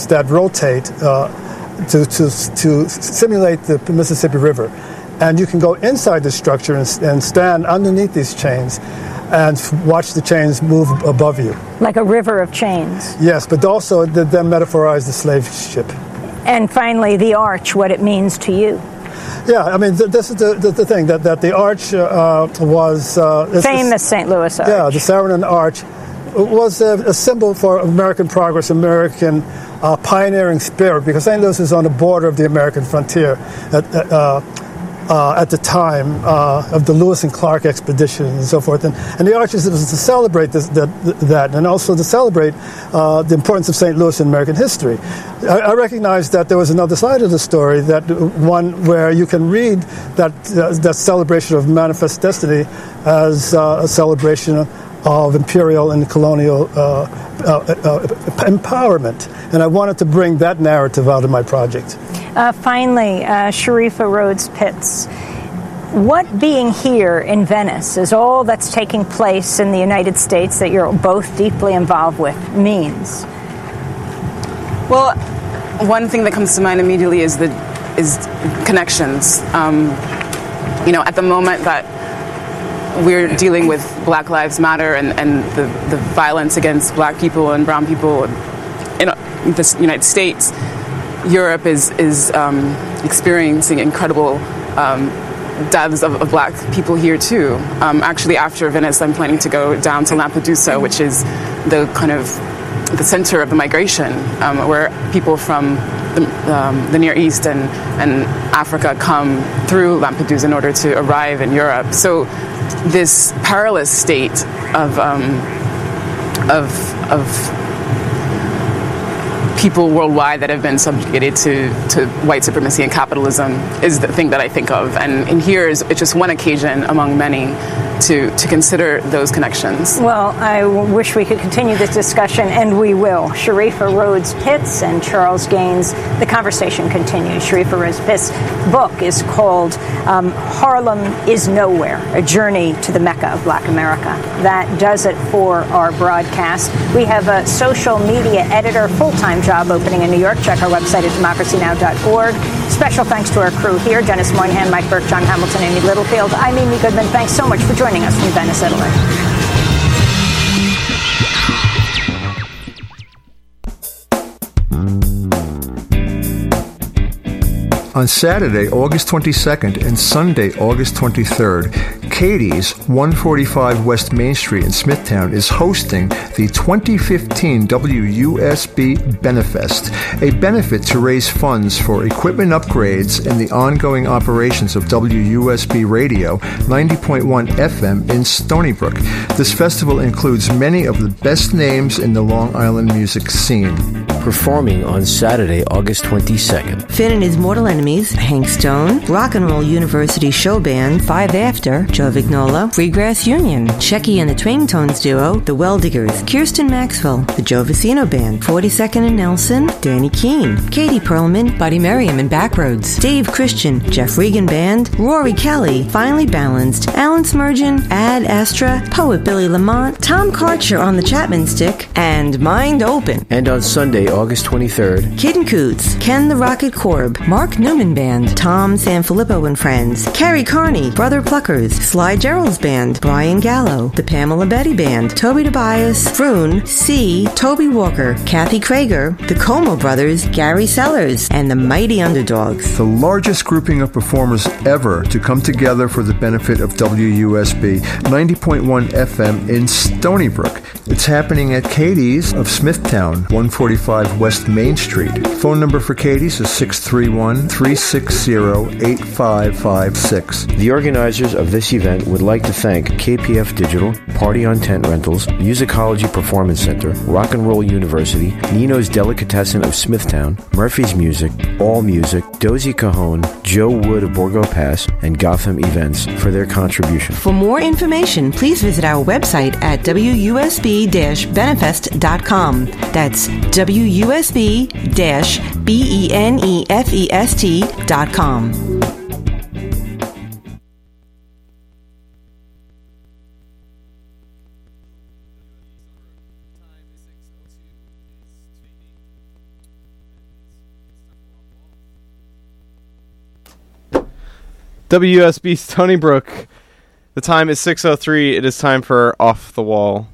chains that rotate to simulate the Mississippi River. And you can go inside the structure and stand underneath these chains and watch the chains move above you. Like a river of chains. Yes, but also then metaphorize the slave ship. And finally, the arch, what it means to you. Yeah, I mean, this is the thing, that the arch was... famous St. Louis Arch. Yeah, the Saarinen Arch was a symbol for American progress, American pioneering spirit, because St. Louis is on the border of the American frontier at the time of the Lewis and Clark expedition and so forth. And the arch was to celebrate that, and also to celebrate the importance of St. Louis in American history. I recognize that there was another side of the story, that one where you can read that celebration of manifest destiny as a celebration of imperial and colonial empowerment. And I wanted to bring that narrative out of my project. Finally, Sharifa Rhodes Pitts, what being here in Venice is all that's taking place in the United States that you're both deeply involved with means? Well, one thing that comes to mind immediately is connections. At the moment that we're dealing with Black Lives Matter and the violence against Black people and brown people in the United States, Europe is experiencing incredible deaths of Black people here too. Actually, after Venice, I'm planning to go down to Lampedusa, which is the kind of the center of the migration, where people from the Near East and Africa come through Lampedusa in order to arrive in Europe. So this perilous state of people worldwide that have been subjugated to white supremacy and capitalism is the thing that I think of. And here it's just one occasion among many to consider those connections. Well, I wish we could continue this discussion, and we will. Sharifa Rhodes Pitts and Charles Gaines, the conversation continues. Sharifa Rhodes Pitts' book is called Harlem is Nowhere, A Journey to the Mecca of Black America. That does it for our broadcast. We have a social media editor, full-time job opening in New York. Check our website at democracynow.org. Special thanks to our crew here, Dennis Moynihan, Mike Burke, John Hamilton, Amy Littlefield. I'm Amy Goodman. Thanks so much for joining us from Venice, Italy. On Saturday, August 22nd and Sunday, August 23rd, Katie's, 145 West Main Street in Smithtown, is hosting the 2015 WUSB Benefest, a benefit to raise funds for equipment upgrades in the ongoing operations of WUSB Radio 90.1 FM in Stony Brook. This festival includes many of the best names in the Long Island music scene. Performing on Saturday, August 22nd. Finn and His Mortal Enemies, Hank Stone, Rock and Roll University Show Band, Five After, Joe Vignola, Freegrass Union, Shecky and the Twing Tones Duo, The Well Diggers, Kirsten Maxwell, The Joe Vicino Band, 42nd and Nelson, Danny Keene, Katie Perlman, Buddy Merriam and Backroads, Dave Christian, Jeff Regan Band, Rory Kelly, Finely Balanced, Alan Smergen, Ad Astra, Poet Billy Lamont, Tom Karcher on the Chapman Stick, and Mind Open. And on Sunday, August 23rd, Kid and Coots, Ken the Rocket Korb, Mark Newman Band, Tom Sanfilippo and Friends, Carrie Carney, Brother Pluckers, Sly Gerald's Band, Brian Gallo, the Pamela Betty Band, Toby Tobias, Froon, C, Toby Walker, Kathy Krager, the Como Brothers, Gary Sellers, and the Mighty Underdogs. The largest grouping of performers ever to come together for the benefit of WUSB 90.1 FM in Stony Brook. It's happening at Katie's of Smithtown, 145 West Main Street. Phone number for Katie's is 631-360-8556. The organizers of this event would like to thank KPF Digital, Party on Tent Rentals, Musicology Performance Center, Rock and Roll University, Nino's Delicatessen of Smithtown, Murphy's Music, All Music, Dozy Cajon, Joe Wood of Borgo Pass, and Gotham Events for their contribution. For more information, please visit our website at wusb-benefest.com. That's wusb-benefest.com. WSB Stony Brook. The time is 6:03. It is time for Off the Wall.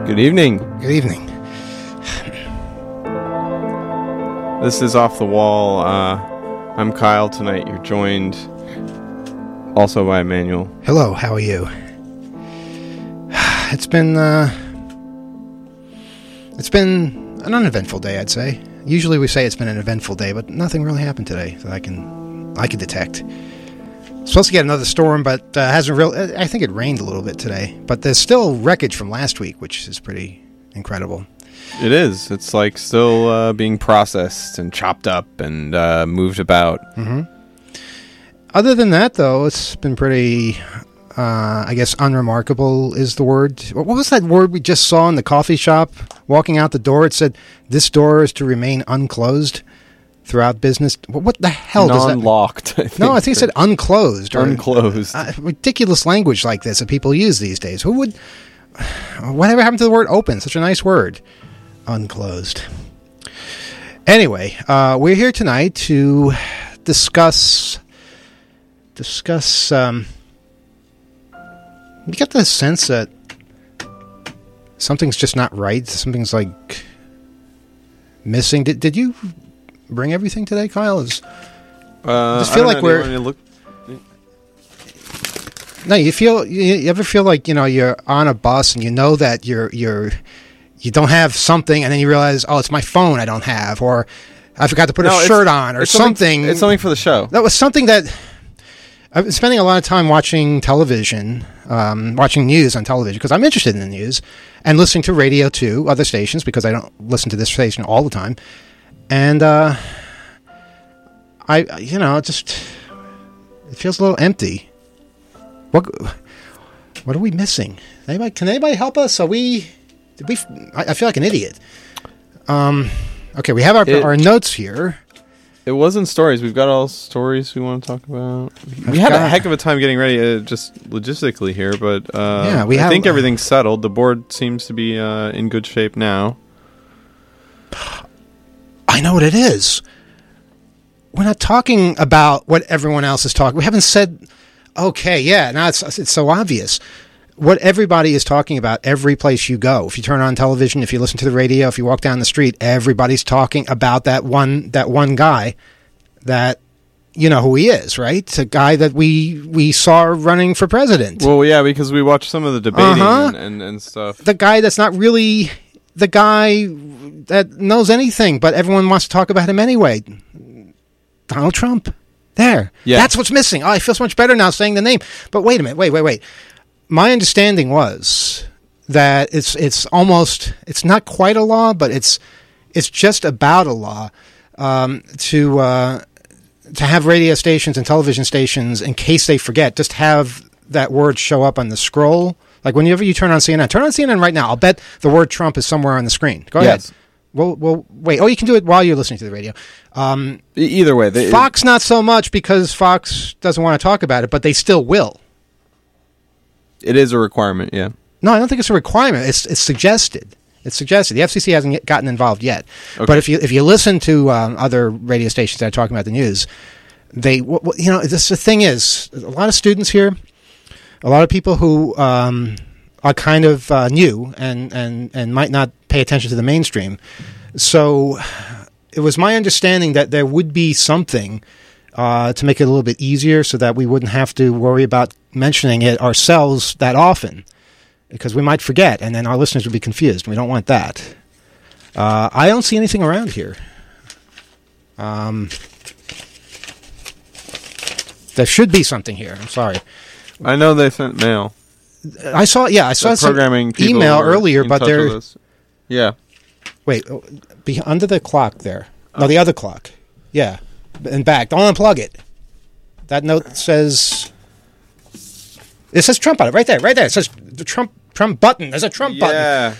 Good evening. Good evening. This is Off the Wall. I'm Kyle tonight. You're joined also by Emmanuel. Hello, how are you? It's been an uneventful day, I'd say. Usually we say it's been an eventful day, but nothing really happened today that I can detect. Supposed to get another storm, but hasn't really. I think it rained a little bit today, but there's still wreckage from last week, which is pretty incredible. It is. It's like still being processed and chopped up and moved about. Mm-hmm. Other than that, though, it's been pretty, I guess, unremarkable is the word. What was that word we just saw in the coffee shop? Walking out the door, it said, "This door is to remain unclosed throughout business." What the hell does that mean? Non-locked. I think it said unclosed. Unclosed. Ridiculous language like this that people use these days. Who would... Whatever happened to the word open? Such a nice word. Unclosed. Anyway, we're here tonight to discuss. You get the sense that something's just not right. Something's like missing. Did you bring everything today, Kyle? I just feel like No, you ever feel like, you're on a bus and you know that you don't have something, and then you realize, oh, it's my phone I don't have, or I forgot to put a shirt on, or something. It's something for the show. That was something that I've been spending a lot of time watching television, watching news on television, because I'm interested in the news, and listening to radio too, other stations, because I don't listen to this station all the time. And it feels a little empty. What are we missing? Can anybody help us? I feel like an idiot. Okay, we have our notes here. It wasn't stories. We've got all stories we want to talk about. We had a heck of a time getting ready, just logistically here, but I think everything's settled. The board seems to be in good shape now. I know what it is. We're not talking about what everyone else is talking. We haven't said... Okay, yeah, now it's so obvious. What everybody is talking about every place you go. If you turn on television, if you listen to the radio, if you walk down the street, everybody's talking about that one guy that, you know who he is, right? It's a guy that we saw running for president. Well, yeah, because we watched some of the debating and stuff. The guy that's not really the guy that knows anything, but everyone wants to talk about him anyway. Donald Trump. There. Yeah. That's what's missing. Oh, I feel so much better now saying the name. But wait a minute. Wait. My understanding was that it's not quite a law, but it's just about a law to have radio stations and television stations, in case they forget, just have that word show up on the scroll. Like whenever you turn on CNN right now. I'll bet the word Trump is somewhere on the screen. Go ahead. Well, wait. Oh, you can do it while you're listening to the radio. Either way. Fox, not so much, because Fox doesn't want to talk about it, but they still will. It is a requirement, yeah. No, I don't think it's a requirement. It's suggested. It's suggested. The FCC hasn't gotten involved yet. Okay. But if you listen to other radio stations that are talking about the news, the thing is, a lot of students here, a lot of people who are kind of new and might not pay attention to the mainstream. So it was my understanding that there would be something to make it a little bit easier so that we wouldn't have to worry about mentioning it ourselves that often, because we might forget and then our listeners would be confused. We don't want that. I don't see anything around here. There should be something here. I'm sorry. I know they sent mail. I saw some programming email earlier, but they're... Yeah. Wait, under the clock there. No, the other clock. Yeah. And back. Don't unplug it. That note says... It says Trump on it. Right there. It says the Trump button. There's a Trump button. Yeah.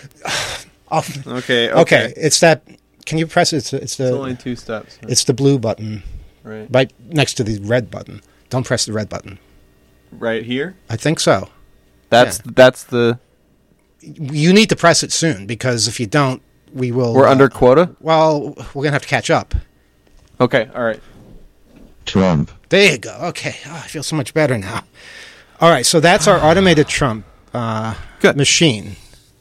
Okay. It's that... Can you press it? It's only 2 steps. It's the blue button. Right next to the red button. Don't press the red button. Right here? I think so. That's the... You need to press it soon, because if you don't, we will... We're under quota? Well, we're going to have to catch up. Okay, all right. Trump. There you go. Okay. Oh, I feel so much better now. All right, so that's our automated Trump machine.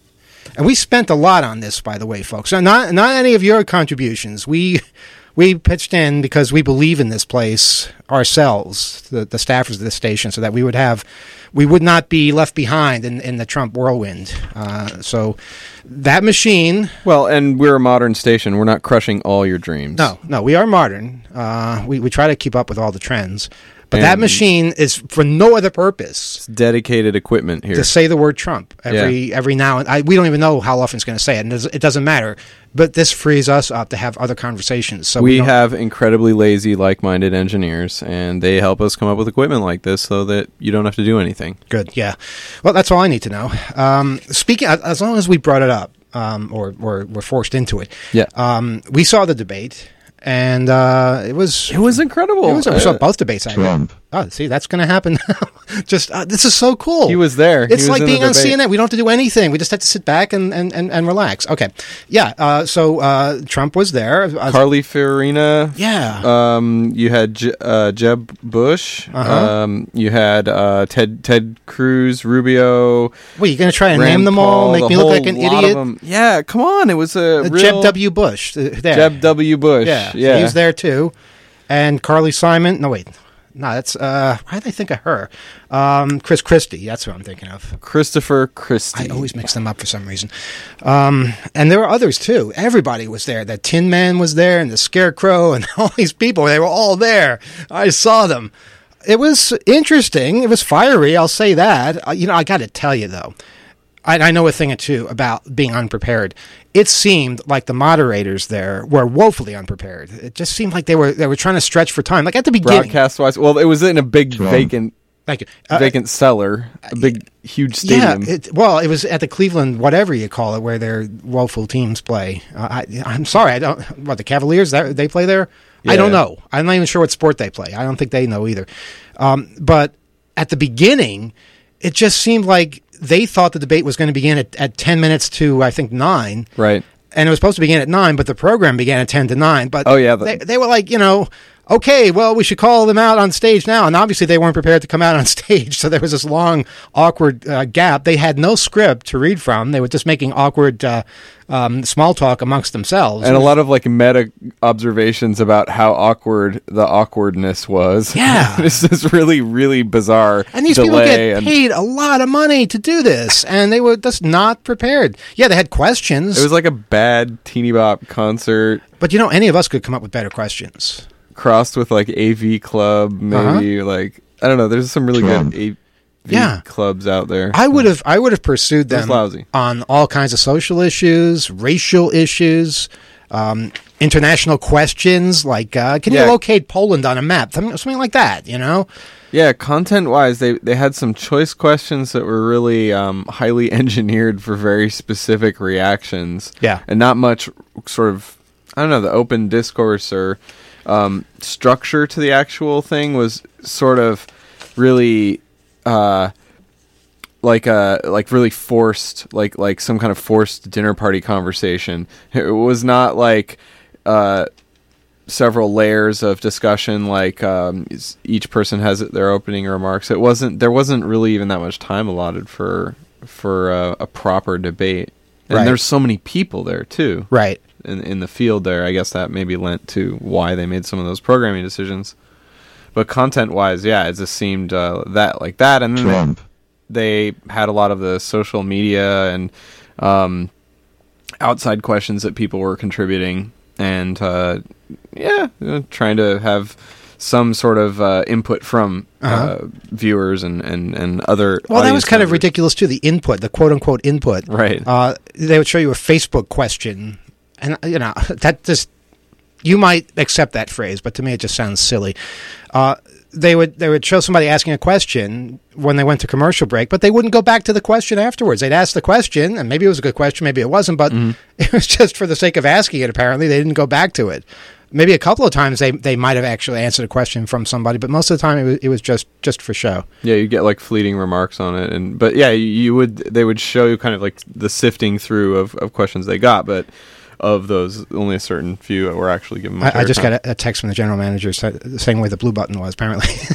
And we spent a lot on this, by the way, folks. Not any of your contributions. We pitched in because we believe in this place ourselves, the staffers of this station, so that we would not be left behind in the Trump whirlwind. So that machine... Well, and we're a modern station. We're not crushing all your dreams. No, we are modern. We try to keep up with all the trends. But that machine is for no other purpose. It's dedicated equipment here. To say the word Trump every now and we don't even know how often it's going to say it, and it doesn't matter. But this frees us up to have other conversations. So we have incredibly lazy, like-minded engineers, and they help us come up with equipment like this so that you don't have to do anything. Good, yeah. Well, that's all I need to know. Speaking, as long as we brought it up, or we're forced into it, we saw the debate. And it was incredible. We saw both debates. Trump. Oh, see, that's going to happen. Just this is so cool. He was there. It's like being on CNN. We don't have to do anything. We just have to sit back and relax. Okay, yeah. So Trump was there. Carly Fiorina. Yeah. You had Jeb Bush. You had Ted Cruz, Rubio. Well, you going to try and name them all? Make me look like an idiot? Yeah, come on. It was a real... Jeb W. Bush. There. Jeb W. Bush. Yeah. He was there too. And Carly Simon. No, wait. No, that's why did I think of her? Chris Christie, that's who I'm thinking of. Christopher Christie. I always mix them up for some reason. And there were others too. Everybody was there. That Tin Man was there, and the Scarecrow, and all these people. They were all there. I saw them. It was interesting. It was fiery. I'll say that. I got to tell you though. I know a thing or two about being unprepared. It seemed like the moderators there were woefully unprepared. It just seemed like they were trying to stretch for time. Like at the beginning, broadcast-wise, well, it was in a big vacant cellar, a big, huge stadium. Yeah, it was at the Cleveland, whatever you call it, where their woeful teams play. I'm sorry, I don't. What, the Cavaliers? They play there? Yeah. I don't know. I'm not even sure what sport they play. I don't think they know either. But at the beginning, it just seemed like they thought the debate was going to begin at 10 minutes to, I think, 9. Right. And it was supposed to begin at 9, but the program began at 10 to 9. But they were like, okay, well, we should call them out on stage now. And obviously they weren't prepared to come out on stage. So there was this long, awkward gap. They had no script to read from. They were just making awkward small talk amongst themselves. And a lot of meta observations about how awkward the awkwardness was. Yeah. This is really, really bizarre. And these people get paid a lot of money to do this. And they were just not prepared. Yeah, they had questions. It was like a bad teeny bop concert. But any of us could come up with better questions. Crossed with AV Club, maybe I don't know. There's some really good AV clubs out there. I would have pursued them on all kinds of social issues, racial issues, international questions like can you locate Poland on a map? Something like that, Yeah, content-wise, they had some choice questions that were really highly engineered for very specific reactions. Yeah, and not much sort of the open discourse or structure to the actual thing was sort of really really forced, like some kind of forced dinner party conversation. It was not like several layers of discussion, like each person has their opening remarks. There wasn't really even that much time allotted for a proper debate. And there's so many people there too. Right. In the field there, I guess that maybe lent to why they made some of those programming decisions. But content-wise, it just seemed that like that. And then they had a lot of the social media and outside questions that people were contributing. And, trying to have some sort of input from viewers and other. Well, that was kind of ridiculous, too, the input, the quote-unquote input. Right. They would show you a Facebook question. And, that just, you might accept that phrase, but to me it just sounds silly. They would show somebody asking a question when they went to commercial break, but they wouldn't go back to the question afterwards. They'd ask the question, and maybe it was a good question, maybe it wasn't, but it was just for the sake of asking it, apparently. They didn't go back to it. Maybe a couple of times they might have actually answered a question from somebody, but most of the time it was just for show. Yeah, you get fleeting remarks on it, but they would show you kind of the sifting through of questions they got, but of those, only a certain few were actually given. I just got a text from the general manager saying where the blue button was, apparently.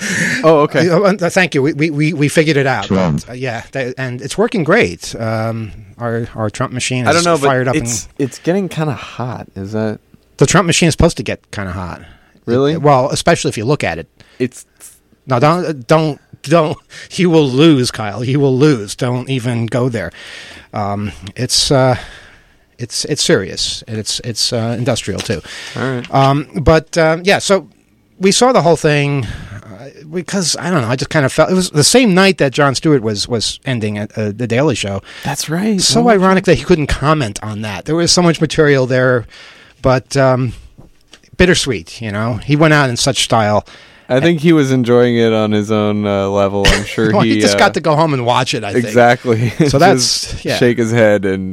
Oh, okay. Thank you. We figured it out. Trump. And it's working great. Our Trump machine is I don't know, fired but up. It's getting kind of hot. Is that the Trump machine is supposed to get kind of hot? Really? Well, especially if you look at it. No, don't. You will lose, Kyle. You will lose. Don't even go there. It's serious. And it's industrial too. All right. So we saw the whole thing because I don't know. I just kind of felt it was the same night that Jon Stewart was ending at the Daily Show. That's right. So ironic that he couldn't comment on that. There was so much material there, but bittersweet. He went out in such style. I think he was enjoying it on his own level. I'm sure well, he just got to go home and watch it. I think exactly. So that's shake his head and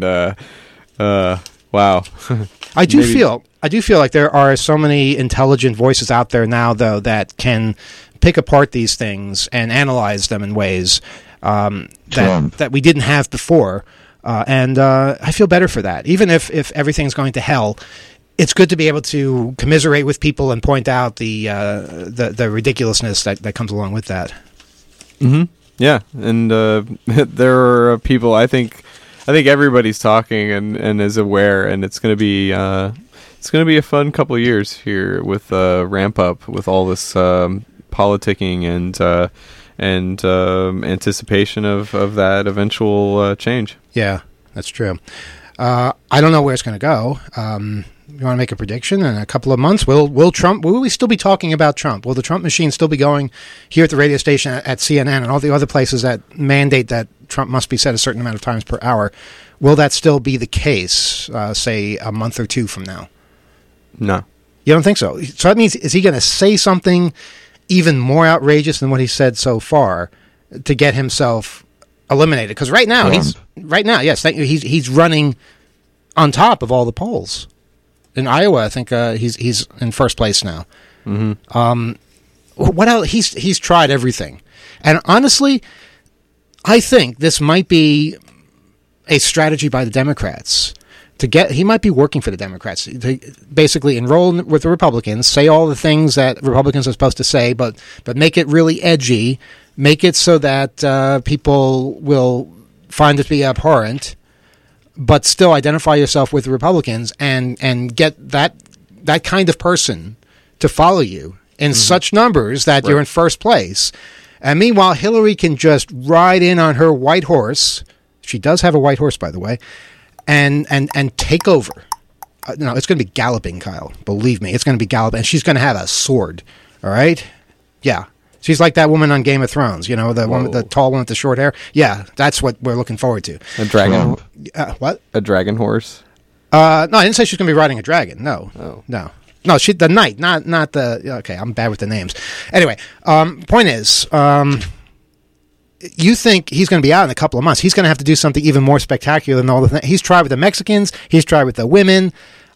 wow. I do feel like there are so many intelligent voices out there now, though, that can pick apart these things and analyze them in ways that we didn't have before. And I feel better for that. Even if everything's going to hell, it's good to be able to commiserate with people and point out the ridiculousness that comes along with that. Mm-hmm. Yeah, and there are people. I think everybody's talking and is aware, and it's going to be a fun couple of years here with ramp up with all this politicking and anticipation of that eventual change. Yeah, that's true. I don't know where it's going to go. You want to make a prediction? In a couple of months, will we still be talking about Trump? Will the Trump machine still be going here at the radio station, at CNN, and all the other places that mandate that Trump must be said a certain amount of times per hour? Will that still be the case, say, a month or two from now? No. You don't think so? So that means, is he going to say something even more outrageous than what he said so far to get himself eliminated? Because right now, he's running on top of all the polls. In Iowa, I think he's in first place now. Mm-hmm. What else? He's tried everything, and honestly, I think this might be a strategy by the Democrats to get. He might be working for the Democrats to basically enroll with the Republicans, say all the things that Republicans are supposed to say, but make it really edgy, make it so that people will find it to be abhorrent. But still identify yourself with the Republicans and get that kind of person to follow you in such numbers that you're in first place. And meanwhile, Hillary can just ride in on her white horse. She does have a white horse, by the way, and take over. No, it's going to be galloping, Kyle. Believe me, it's going to be galloping. And she's going to have a sword. All right? Yeah. She's like that woman on Game of Thrones, the one, the tall one with the short hair. Yeah, that's what we're looking forward to. A dragon? What? A dragon horse? No, I didn't say she's going to be riding a dragon. No. Oh. No, she the knight, not the. Okay, I'm bad with the names. Anyway, point is, you think he's going to be out in a couple of months? He's going to have to do something even more spectacular than all the things he's tried with the Mexicans. He's tried with the women.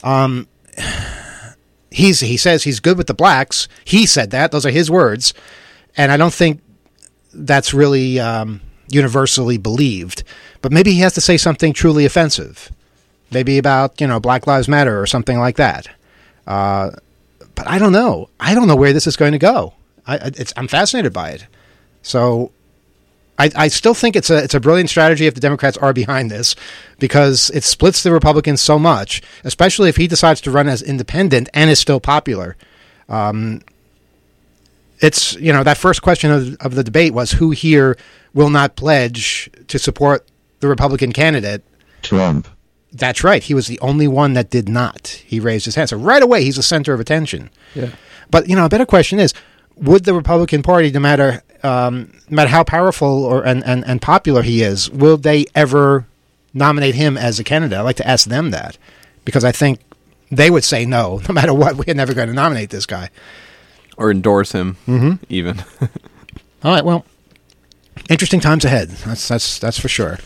He says he's good with the blacks. He said that. Those are his words. And I don't think that's really universally believed. But maybe he has to say something truly offensive. Maybe about, Black Lives Matter or something like that. But I don't know. I don't know where this is going to go. I'm fascinated by it. So I still think it's a brilliant strategy if the Democrats are behind this, because it splits the Republicans so much, especially if he decides to run as independent and is still popular. It's, that first question of the debate was, who here will not pledge to support the Republican candidate? Trump. That's right. He was the only one that did not. He raised his hand. So right away, he's the center of attention. Yeah. But, a better question is, would the Republican Party, no matter how powerful and popular he is, will they ever nominate him as a candidate? I'd like to ask them that, because I think they would say no matter what. We're never going to nominate this guy. Or endorse him, even. All right, well, interesting times ahead. That's for sure.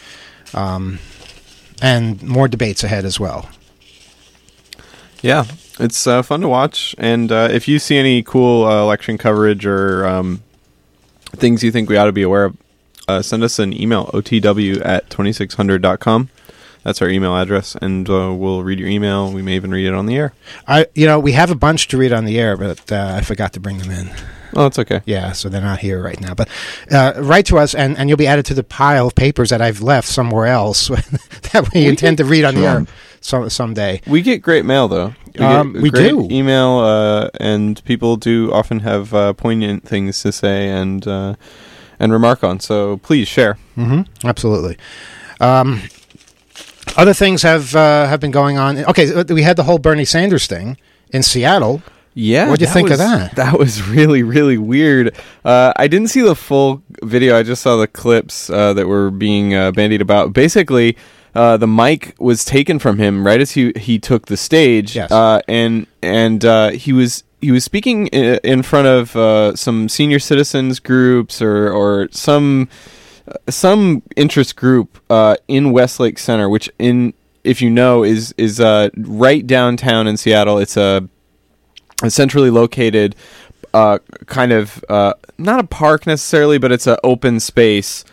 And more debates ahead as well. Yeah, it's fun to watch. And if you see any cool election coverage or things you think we ought to be aware of, send us an email, otw@2600.com. That's our email address, and we'll read your email. We may even read it on the air. We have a bunch to read on the air, but I forgot to bring them in. Oh, it's okay. Yeah, so they're not here right now. But write to us, and you'll be added to the pile of papers that I've left somewhere else that we intend to read on the air someday. We get great mail, though. We do. Email, and people do often have poignant things to say and remark on. So please share. Mm-hmm. Absolutely. Other things have been going on. Okay, we had the whole Bernie Sanders thing in Seattle. Yeah, what do you think of that? That was really, really weird. I didn't see the full video. I just saw the clips that were being bandied about. Basically, the mic was taken from him right as he took the stage. Yes. And he was speaking in front of some senior citizens groups or some interest group in Westlake Center, which if you know is right downtown in Seattle. It's a centrally located kind of not a park necessarily, but it's an open space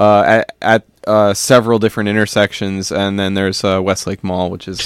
at several different intersections, and then there's Westlake Mall, which is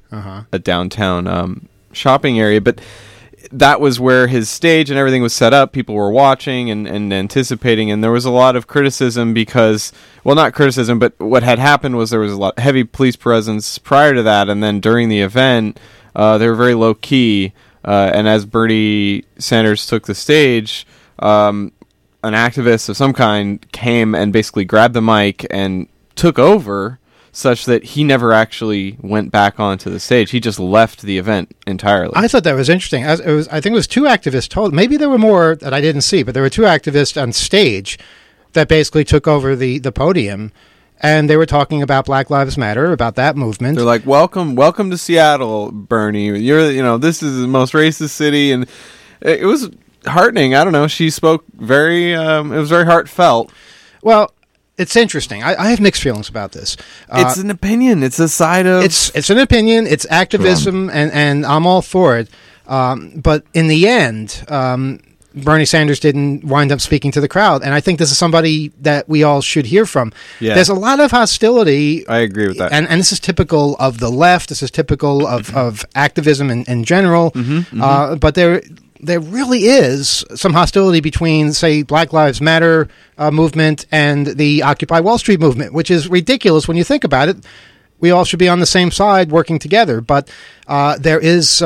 a downtown shopping area. But that was where his stage and everything was set up. People were watching and anticipating, and there was a lot of criticism because, well, not criticism, but what had happened was there was a lot heavy police presence prior to that, and then during the event, they were very low key. And as Bernie Sanders took the stage, an activist of some kind came and basically grabbed the mic and took over, such that he never actually went back onto the stage. He just left the event entirely. I thought that was interesting. I think it was two activists told. Maybe there were more that I didn't see, but there were two activists on stage that basically took over the podium. And they were talking about Black Lives Matter, about that movement. They're like, "Welcome to Seattle, Bernie. This is the most racist city," and it was heartening. I don't know. She spoke very. It was very heartfelt. Well, it's interesting. I have mixed feelings about this. It's an opinion. It's a side of. It's an opinion. It's activism, and I'm all for it. But in the end, Bernie Sanders didn't wind up speaking to the crowd, and I think this is somebody that we all should hear from. Yeah. There's a lot of hostility. I agree with that. And this is typical of the left. This is typical of activism in general. But there really is some hostility between, say, Black Lives Matter movement and the Occupy Wall Street movement, which is ridiculous when you think about it. We all should be on the same side working together, but there is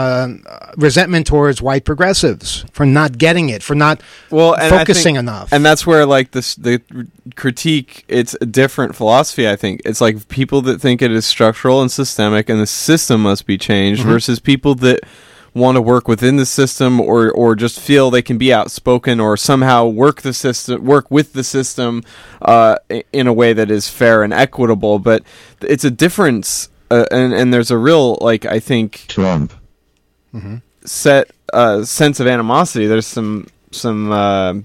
resentment towards white progressives for not getting it, for not focusing enough. And that's where, like, the critique, it's a different philosophy, I think. It's like people that think it is structural and systemic and the system must be changed versus people that want to work within the system or just feel they can be outspoken or somehow work with the system in a way that is fair and equitable. But it's a difference, and there's a real, like, I think, Trump sense of animosity. There's some I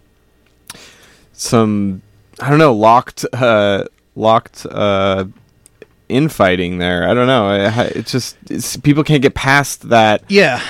don't know, locked infighting there. I don't know. People can't get past that. Yeah,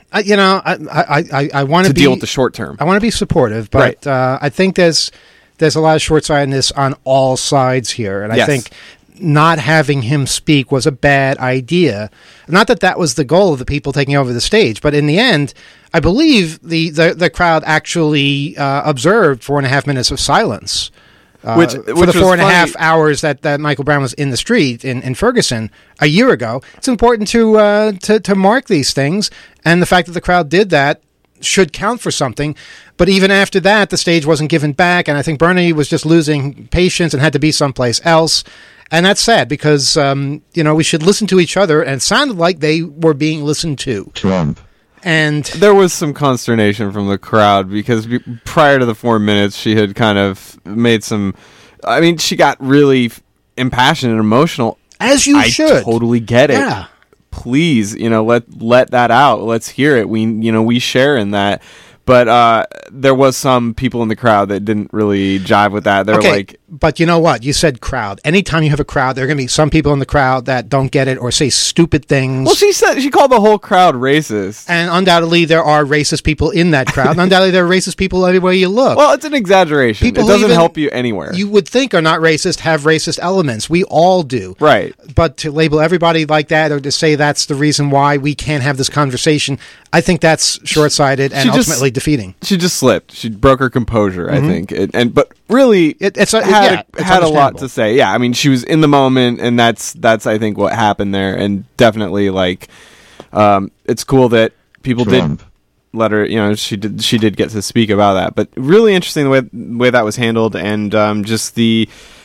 I want to deal with the short term. I want to be supportive, but I think there's a lot of short-sightedness on all sides here, and I think not having him speak was a bad idea. Not that was the goal of the people taking over the stage, but in the end, I believe the crowd actually observed 4.5 minutes of silence. Which for the 4.5 hours that Michael Brown was in the street in Ferguson a year ago. It's important to mark these things, and the fact that the crowd did that should count for something. But even after that, the stage wasn't given back, and I think Bernie was just losing patience and had to be someplace else. And that's sad because we should listen to each other, and it sounded like they were being listened to. Trump. And there was some consternation from the crowd because prior to the 4 minutes, she had kind of made some. I mean, she got really impassioned and emotional. As you should. I totally get it. Yeah. Please, let that out. Let's hear it. We share in that. But there was some people in the crowd that didn't really jive with that. They're like... But you know what? You said crowd. Anytime you have a crowd, there are going to be some people in the crowd that don't get it or say stupid things. Well, she called the whole crowd racist. And undoubtedly, there are racist people in that crowd. And undoubtedly, there are racist people everywhere you look. Well, it's an exaggeration. It doesn't help you anywhere. You would think are not racist have racist elements. We all do. Right. But to label everybody like that or to say that's the reason why we can't have this conversation, I think that's short-sighted and ultimately defeating. She just slipped. She broke her composure, I think. But really, it's had a lot to say. Yeah, I mean, she was in the moment, and that's I think what happened there. And definitely, like, it's cool that people did let her. You know, she did get to speak about that. But really interesting the way that was handled, and just the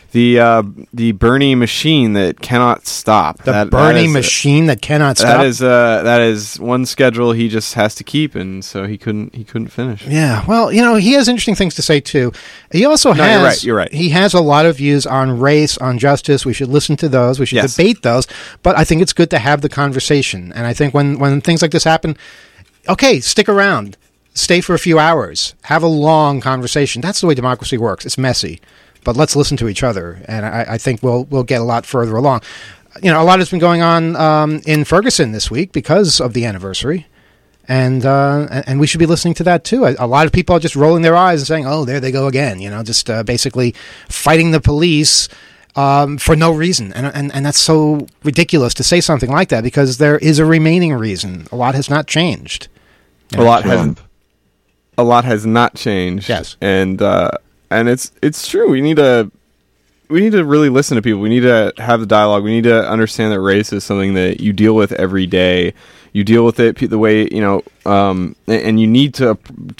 Bernie machine that cannot stop. The Bernie machine that cannot stop. That is one schedule he just has to keep, and so he couldn't finish. Yeah, well, you know, he has interesting things to say too. He also has. You're right. He has a lot of views on race, on justice. We should listen to those. We should debate those. But I think it's good to have the conversation. And I think when things like this happen, okay, stick around, stay for a few hours, have a long conversation. That's the way democracy works. It's messy. But let's listen to each other, and I think we'll get a lot further along. You know, a lot has been going on in Ferguson this week because of the anniversary, and we should be listening to that too. A lot of people are just rolling their eyes and saying, "Oh, there they go again," you know, just basically fighting the police for no reason, and that's so ridiculous to say something like that because there is a remaining reason. A lot has not changed. A lot has not changed. Yes, and it's true. We need to really listen to people. We need to have the dialogue. We need to understand that race is something that you deal with every day. You deal with it the way, you know, and you need to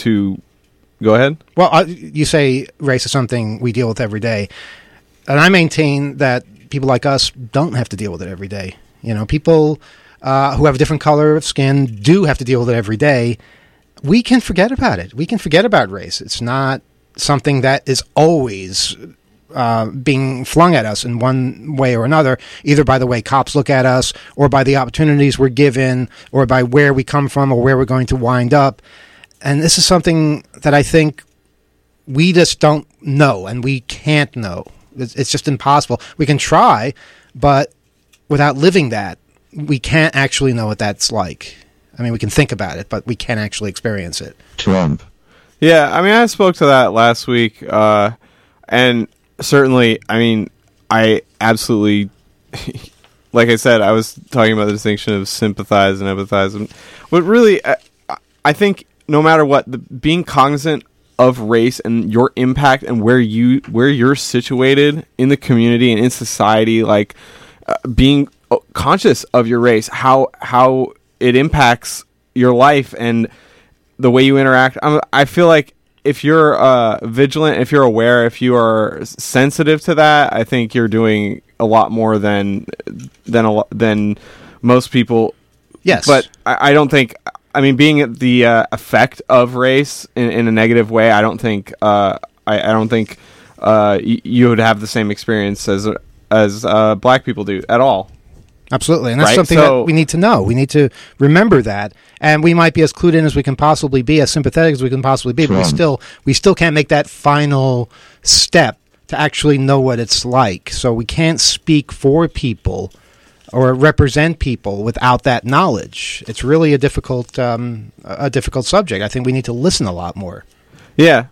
go ahead. Well, you say race is something we deal with every day, and I maintain that people like us don't have to deal with it every day. You know, people who have a different color of skin do have to deal with it every day. We can forget about it. We can forget about race. It's not something that is always being flung at us in one way or another, either by the way cops look at us, or by the opportunities we're given, or by where we come from, or where we're going to wind up. And this is something that I think we just don't know, and we can't know. It's just impossible. We can try, but without living that, we can't actually know what that's like. I mean, we can think about it, but we can't actually experience it. Trump. Yeah, I mean, I spoke to that last week, and certainly, I mean, I absolutely, like I said, I was talking about the distinction of sympathize and empathize, but really, I think no matter what, being cognizant of race and your impact and where you're situated in the community and in society, like being conscious of your race, how it impacts your life and the way you interact. I feel like if you're vigilant, if you're aware, if you are sensitive to that, I think you're doing a lot more than most people. Yes, but I don't think. I mean, being the effect of race in a negative way, I don't think. I don't think you would have the same experience as black people do at all. Absolutely, and that's something that we need to know. We need to remember that, and we might be as clued in as we can possibly be, as sympathetic as we can possibly be, but we still can't make that final step to actually know what it's like. So we can't speak for people or represent people without that knowledge. It's really a difficult subject. I think we need to listen a lot more. Yeah.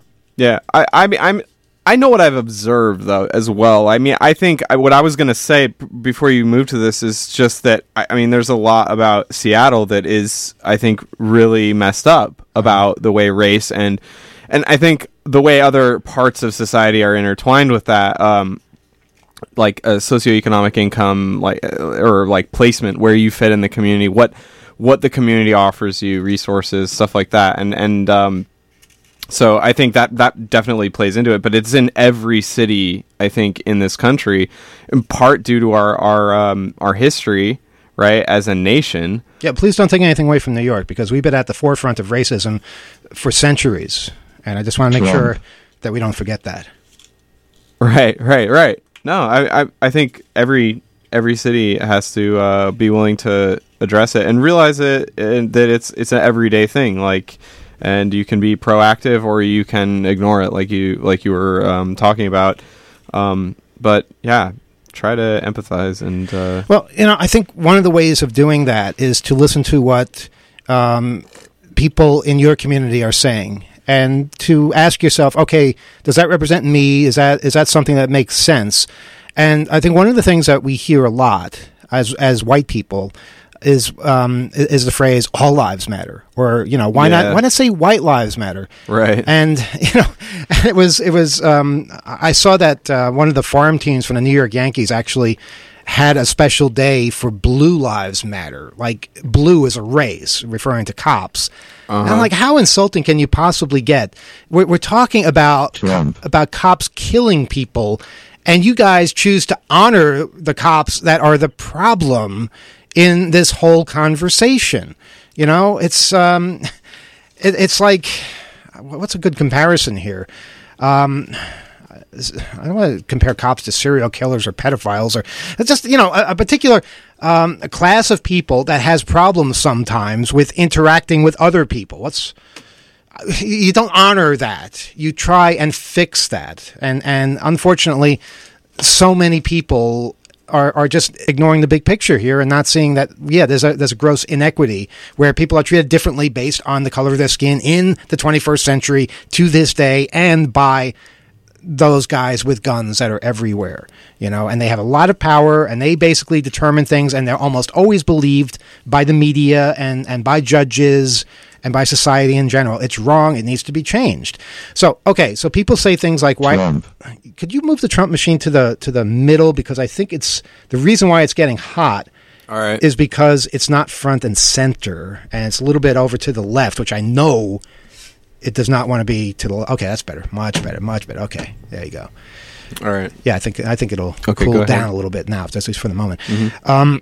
I know what I've observed, though, as well. I mean, I think what I was going to say before you move to this is just that, I mean, there's a lot about Seattle that is, I think, really messed up about the way race and I think the way other parts of society are intertwined with that, like socioeconomic income, like placement, where you fit in the community, what the community offers you, resources, stuff like that, and so I think that definitely plays into it, but it's in every city, I think, in this country, in part due to our history, right, as a nation. Yeah, please don't take anything away from New York, because we've been at the forefront of racism for centuries, and I just want to make sure that we don't forget that. Right. No, I think every city has to be willing to address it and realize it, and that it's an everyday thing, like. And you can be proactive, or you can ignore it, like you were talking about. But yeah, try to empathize and. Well, I think one of the ways of doing that is to listen to what people in your community are saying, and to ask yourself, okay, does that represent me? Is that something that makes sense? And I think one of the things that we hear a lot as white people is the phrase "all lives matter," or why not say "white lives matter"? Right. And it was. I saw that one of the farm teams from the New York Yankees actually had a special day for Blue Lives Matter. Like blue is a race, referring to cops. And I'm like, how insulting can you possibly get? We're talking about cops killing people, and you guys choose to honor the cops that are the problem in this whole conversation. It's like, what's a good comparison here? I don't want to compare cops to serial killers or pedophiles, or it's just a particular a class of people that has problems sometimes with interacting with other people. You don't honor that. You try and fix that, and unfortunately, so many people are just ignoring the big picture here and not seeing that there's a gross inequity where people are treated differently based on the color of their skin in the 21st century to this day, and by those guys with guns that are everywhere, and they have a lot of power, and they basically determine things, and they're almost always believed by the media and by judges and by society in general. It's wrong. It needs to be changed. So people say things like, "Why? Could you move the Trump machine to the middle?" Because I think it's the reason why it's getting hot. All right. Is because it's not front and center, and it's a little bit over to the left, which I know it does not want to be to the. Okay, that's better. Much better. Okay, there you go. All right. Yeah, I think it'll cool down a little bit now, at least for the moment. Mm-hmm.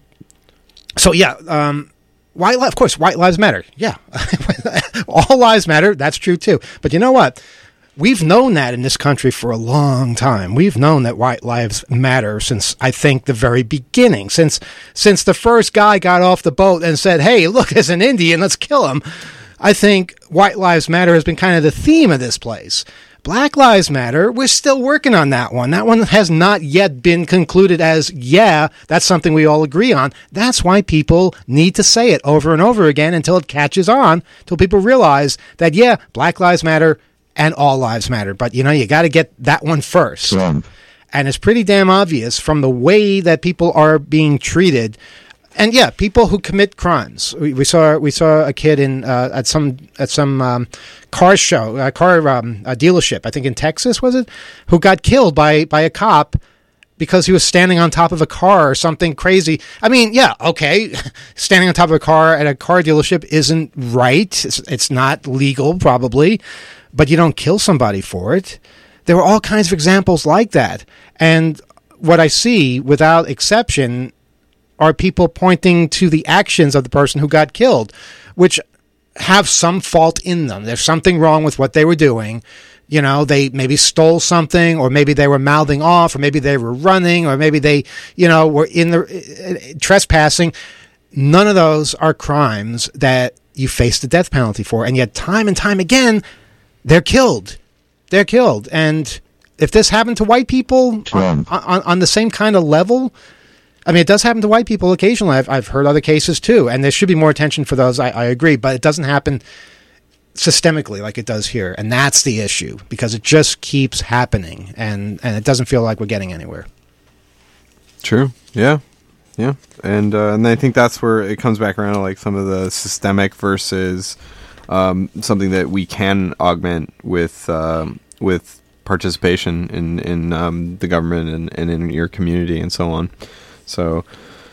White lives matter. Yeah, all lives matter. That's true too. But you know what? We've known that in this country for a long time. We've known that white lives matter since, I think, the very beginning. Since the first guy got off the boat and said, "Hey, look, there's an Indian. Let's kill him." I think white lives matter has been kind of the theme of this place. Black Lives Matter, we're still working on that one. That one has not yet been concluded as, that's something we all agree on. That's why people need to say it over and over again until it catches on, until people realize that, Black Lives Matter and all lives matter. But, you got to get that one first. And it's pretty damn obvious from the way that people are being treated. And people who commit crimes. We saw a kid at some car show, a dealership, I think in Texas, was it, who got killed by a cop because he was standing on top of a car or something crazy. I mean, standing on top of a car at a car dealership isn't right. It's not legal, probably, but you don't kill somebody for it. There were all kinds of examples like that, and what I see, without exception, are people pointing to the actions of the person who got killed, which have some fault in them. There's something wrong with what they were doing. They maybe stole something, or maybe they were mouthing off, or maybe they were running, or maybe they, were in the trespassing. None of those are crimes that you face the death penalty for. And yet time and time again, they're killed. They're killed. And if this happened to white people on the same kind of level, I mean, it does happen to white people occasionally. I've heard other cases too, and there should be more attention for those. I agree, but it doesn't happen systemically like it does here, and that's the issue, because it just keeps happening, and it doesn't feel like we're getting anywhere. True. Yeah, and I think that's where it comes back around to like some of the systemic versus something that we can augment with participation in the government and in your community and so on. So,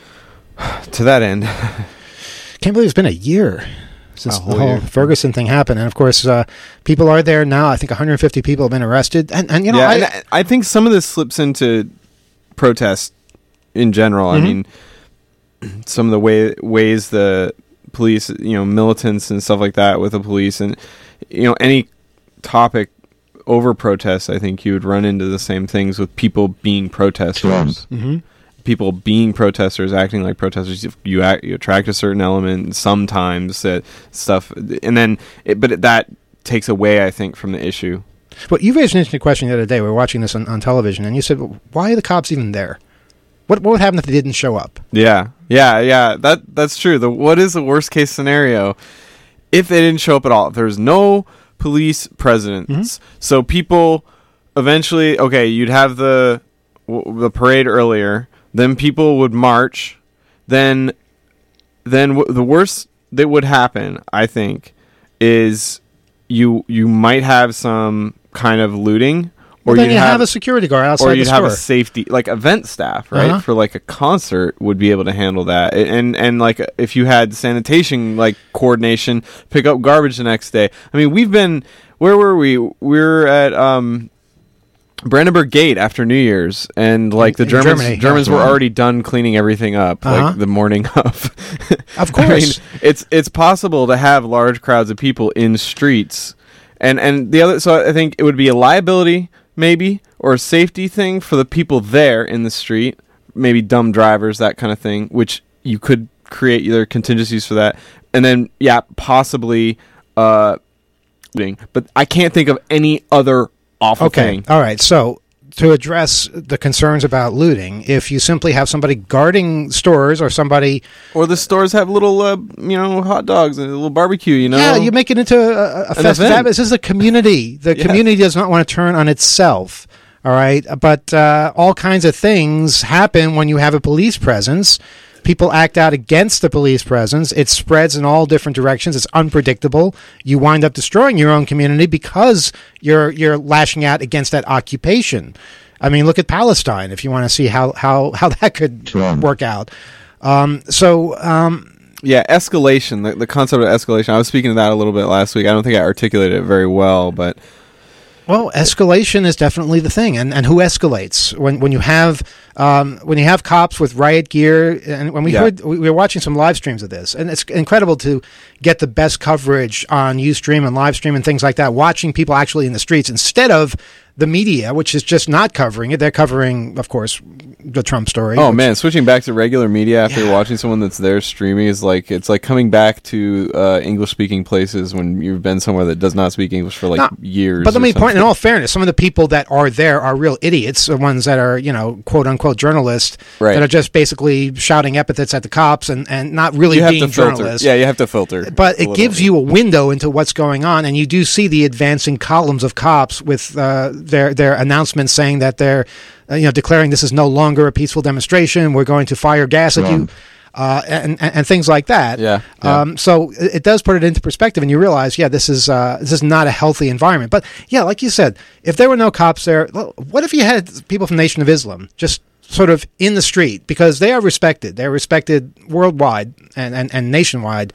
to that end, can't believe it's been a year since the whole Ferguson thing happened. And of course, people are there now. I think 150 people have been arrested. And I think some of this slips into protest in general. Mm-hmm. I mean, some of the ways the police, militants and stuff like that with the police, and any topic over protests, I think you would run into the same things with people being protesters. Mm-hmm. People being protesters, acting like protesters, you attract a certain element sometimes, that stuff, and then but that takes away, I think, from the issue. Well, you raised an interesting question the other day. We were watching this on television, and you said, well, why are the cops even there? What would happen if they didn't show up? Yeah. That's true. What is the worst case scenario if they didn't show up at all? If there's no police presence, mm-hmm. So people eventually, you'd have the parade earlier. Then people would march. Then then the worst that would happen, I think, is you might have some kind of looting. Or then you have a security guard outside the store. Or you'd have a safety, like event staff, right? For like a concert would be able to handle that. And like if you had sanitation, like coordination, pick up garbage the next day. I mean, where were we? We were at Brandenburg Gate after New Year's, and like the Germans were already done cleaning everything up, like the morning of. Of course. I mean, it's possible to have large crowds of people in streets. And the other, so I think it would be a liability, maybe, or a safety thing for the people there in the street, maybe dumb drivers, that kind of thing, which you could create either contingencies for that, and then possibly looting. But I can't think of any other awful thing. All right, so to address the concerns about looting, if you simply have somebody guarding stores or somebody... Or the stores have little, hot dogs and a little barbecue, Yeah, you make it into a festive atmosphere. This is a community. The community does not want to turn on itself, all right? But all kinds of things happen when you have a police presence. People act out against the police presence. It spreads in all different directions. It's unpredictable. You wind up destroying your own community because you're lashing out against that occupation. I mean, look at Palestine if you want to see how that could work out. Escalation. The concept of escalation. I was speaking to that a little bit last week. I don't think I articulated it very well, but... Well, escalation is definitely the thing, and who escalates when you have cops with riot gear, and when we were watching some live streams of this, and it's incredible to get the best coverage on Ustream and live stream and things like that, watching people actually in the streets instead of the media, which is just not covering it. They're covering, of course, the Trump story. Oh man, switching back to regular media after you're watching someone that's there streaming is like, it's like coming back to English speaking places when you've been somewhere that does not speak English for years. But let me point, in all fairness, some of the people that are there are real idiots, the ones that are, quote unquote journalists that are just basically shouting epithets at the cops and not really being journalists. Yeah, you have to filter. But it gives you a window into what's going on, and you do see the advancing columns of cops with their announcements saying that they're declaring this is no longer a peaceful demonstration. We're going to fire gas at you, and things like that. So it does put it into perspective, and you realize, this is not a healthy environment. But like you said, if there were no cops there, what if you had people from Nation of Islam just sort of in the street, because they are respected. They're respected worldwide and nationwide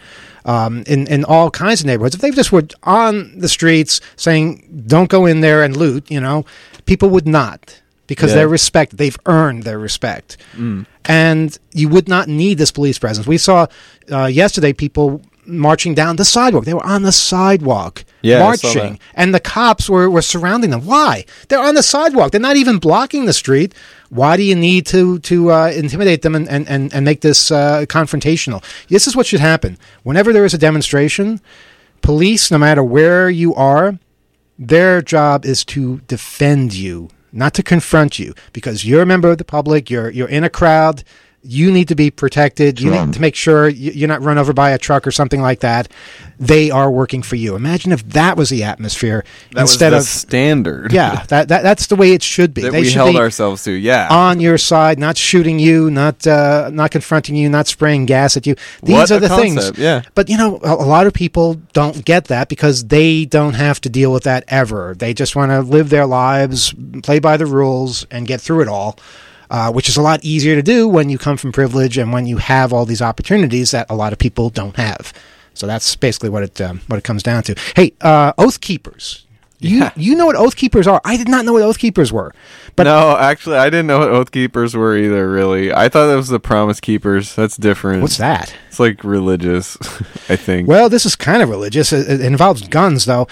in all kinds of neighborhoods. If they just were on the streets saying, don't go in there and loot, people would not, because they're respected. They've earned their respect. And you would not need this police presence. We saw yesterday people marching down the sidewalk. They were on the sidewalk marching, and the cops were surrounding them. Why? They're on the sidewalk. They're not even blocking the street. Why do you need to intimidate them and make this confrontational? This is what should happen. Whenever there is a demonstration, police, no matter where you are, their job is to defend you, not to confront you, because you're a member of the public. You're in a crowd. You need to be protected. You need to make sure you're not run over by a truck or something like that. They are working for you. Imagine if that was the atmosphere instead of standard. Yeah, that's the way it should be. That we held ourselves to. Yeah, on your side, not shooting you, not confronting you, not spraying gas at you. These are the things. Yeah. But a lot of people don't get that because they don't have to deal with that ever. They just want to live their lives, play by the rules, and get through it all. Which is a lot easier to do when you come from privilege and when you have all these opportunities that a lot of people don't have. So that's basically what it comes down to. Hey, Oath Keepers. You know what Oath Keepers are? I did not know what Oath Keepers were. But no, actually, I didn't know what Oath Keepers were either, really. I thought it was the Promise Keepers. That's different. What's that? It's like religious, I think. Well, this is kind of religious. It involves guns, though.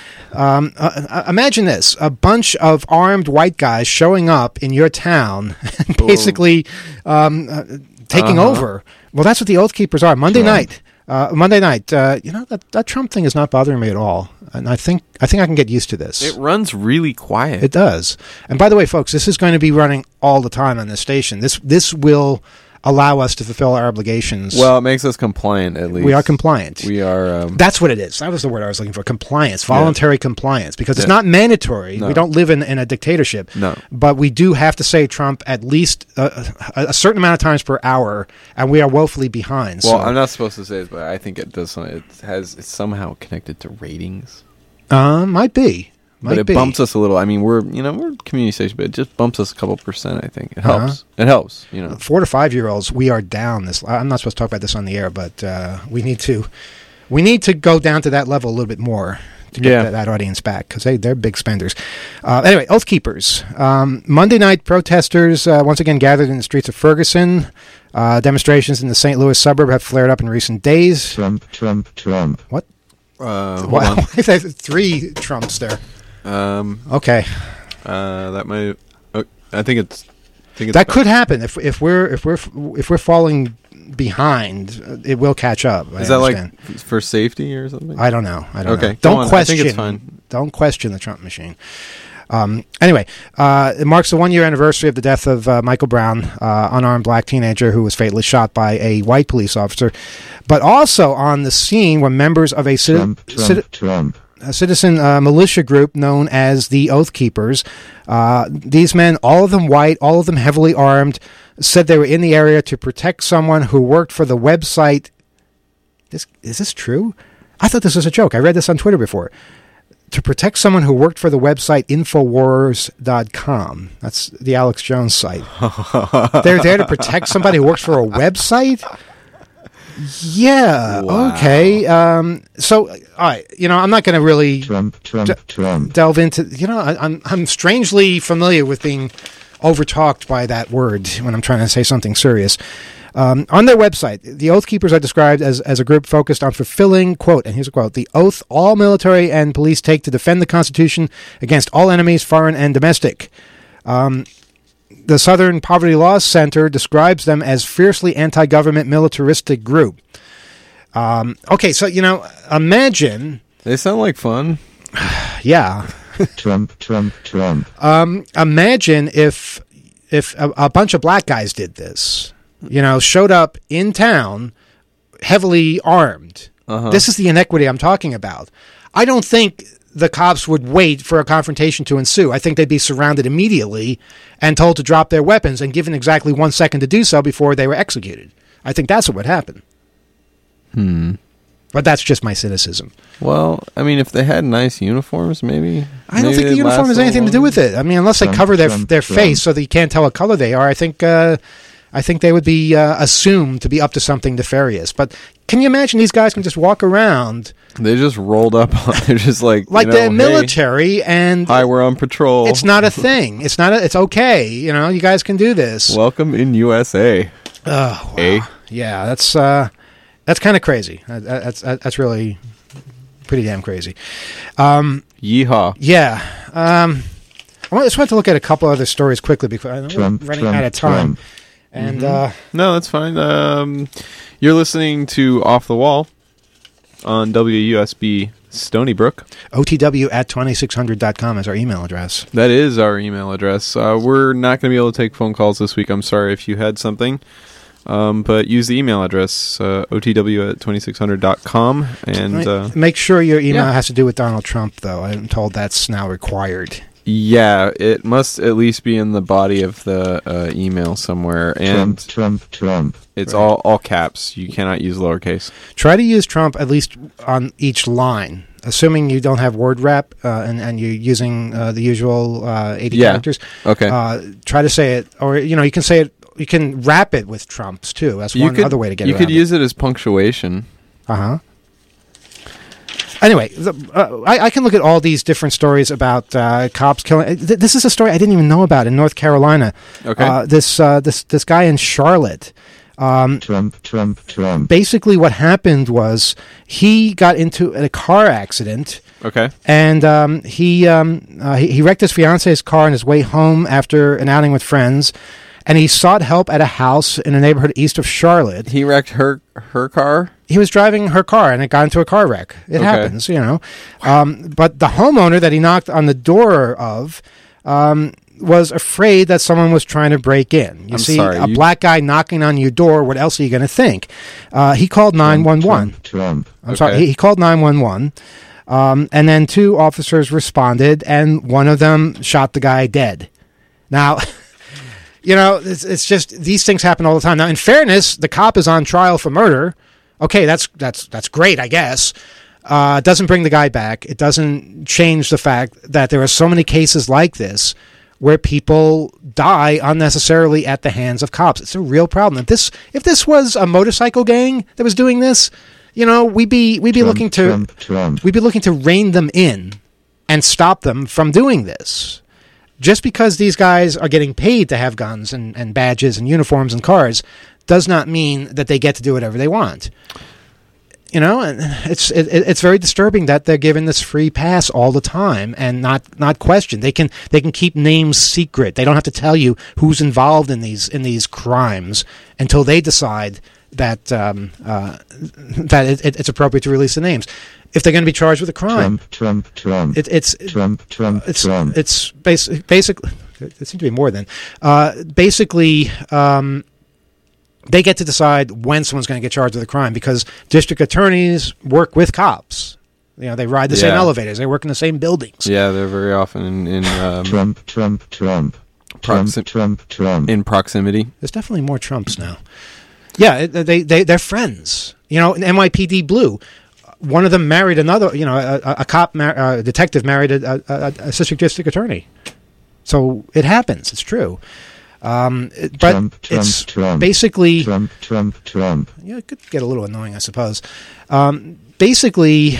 Imagine this. A bunch of armed white guys showing up in your town and basically taking over. Well, that's what the Oath Keepers are. Monday night. That Trump thing is not bothering me at all, and I think I can get used to this. It runs really quiet. It does. And by the way, folks, this is going to be running all the time on this station. This will allow us to fulfill our obligations. Well, it makes us compliant, at least. We are compliant. We are... That's what it is. That was the word I was looking for. Compliance. Voluntary compliance. Because it's not mandatory. No. We don't live in a dictatorship. No. But we do have to say Trump at least a certain amount of times per hour, and we are woefully behind. Well, I'm not supposed to say this, but I think it does. It's somehow connected to ratings. Might be. But it bumps us a little. I mean, we're a community station, but it just bumps us a couple percent. I think it helps. It helps. 4 to 5 year olds, we are down. I'm not supposed to talk about this on the air, but we need to go down to that level a little bit more to get that audience back, because they're big spenders. Anyway, Oath Keepers. Monday night, protesters once again gathered in the streets of Ferguson. Demonstrations in the St. Louis suburb have flared up in recent days. Trump. What? Why 3 Trumps there? Okay. That might. I think it's. That could happen if we're falling behind. It will catch up. Is that like for safety or something? I don't know. Okay. Don't question. I think it's fine. Don't question the Trump machine. Anyway, it marks the 1-year anniversary of the death of Michael Brown, unarmed black teenager who was fatally shot by a white police officer. But also on the scene were members of a citizen militia group known as the Oath Keepers. These men, all of them white, all of them heavily armed, said they were in the area to protect someone who worked for the website. Is this true? I thought this was a joke. I read this on Twitter before. To protect someone who worked for the website Infowars.com. That's the Alex Jones site. They're there to protect somebody who works for a website? Yeah. Wow. Okay. So, all right. I'm not going to really delve into. I'm strangely familiar with being overtalked by that word when I'm trying to say something serious. On their website, the Oath Keepers are described as a group focused on fulfilling, quote, and here's a quote, the oath all military and police take to defend the Constitution against all enemies, foreign and domestic. The Southern Poverty Law Center describes them as fiercely anti-government militaristic group. Okay, so, imagine... They sound like fun. Yeah. Trump. Imagine if a bunch of black guys did this, showed up in town heavily armed. This is the inequity I'm talking about. I don't think the cops would wait for a confrontation to ensue. I think they'd be surrounded immediately and told to drop their weapons and given exactly 1 second to do so before they were executed. I think that's what would happen. But that's just my cynicism. Well, I mean, if they had nice uniforms, maybe. I don't think the uniform has anything to do with it. I mean, unless they cover their face so that you can't tell what color they are, I think they would be assumed to be up to something nefarious. But can you imagine these guys can just walk around? They just rolled up. They're just like they're military, hey, and hi, we're on patrol. It's not a thing. It's okay. You guys can do this. Welcome in USA. Oh, wow. Yeah, that's kind of crazy. That's really pretty damn crazy. Yeehaw. Yeah. I just want to look at a couple other stories quickly because I know we're running out of time. And no, that's fine. You're listening to Off the Wall on WUSB Stony Brook. OTW@2600.com is our email address. That is our email address. We're not going to be able to take phone calls this week. I'm sorry if you had something. But use the email address, OTW@2600.com. And make sure your email has to do with Donald Trump, though. I'm told that's now required. Yeah, it must at least be in the body of the email somewhere. And Trump. It's all caps. You cannot use lowercase. Try to use Trump at least on each line, assuming you don't have word wrap and you're using the usual 80 characters. Okay. Try to say it, or you can say it. You can wrap it with Trumps too. That's other way to get it. You could use it as punctuation. Anyway, I can look at all these different stories about cops killing. This is a story I didn't even know about in North Carolina. Okay. This guy in Charlotte. Trump. Basically, what happened was he got into a car accident. Okay. And he wrecked his fiance's car on his way home after an outing with friends. And he sought help at a house in a neighborhood east of Charlotte. He wrecked her car? He was driving her car, and it got into a car wreck. It happens, But the homeowner that he knocked on the door of was afraid that someone was trying to break in. You see a black guy knocking on your door. What else are you going to think? He called 911. I'm sorry. He called 911. And then 2 officers responded, and one of them shot the guy dead. Now, it's just these things happen all the time. Now, in fairness, the cop is on trial for murder. Okay, that's great, I guess. It doesn't bring the guy back. It doesn't change the fact that there are so many cases like this where people die unnecessarily at the hands of cops. It's a real problem. If this was a motorcycle gang that was doing this, we'd be looking to rein them in and stop them from doing this. Just because these guys are getting paid to have guns and badges and uniforms and cars does not mean that they get to do whatever they want. And it's very disturbing that they're given this free pass all the time and not questioned. They can keep names secret. They don't have to tell you who's involved in these crimes until they decide that it's appropriate to release the names. If they're going to be charged with a crime, it's basically it seems to be more than basically. They get to decide when someone's going to get charged with a crime because district attorneys work with cops. They ride the same elevators. They work in the same buildings. Yeah, they're very often in in proximity. There's definitely more Trumps now. Yeah, they're friends. In NYPD Blue, one of them married another. A cop, a detective married a assistant district attorney. So it happens. It's true. It's basically Trump. Yeah, it could get a little annoying, I suppose. Basically,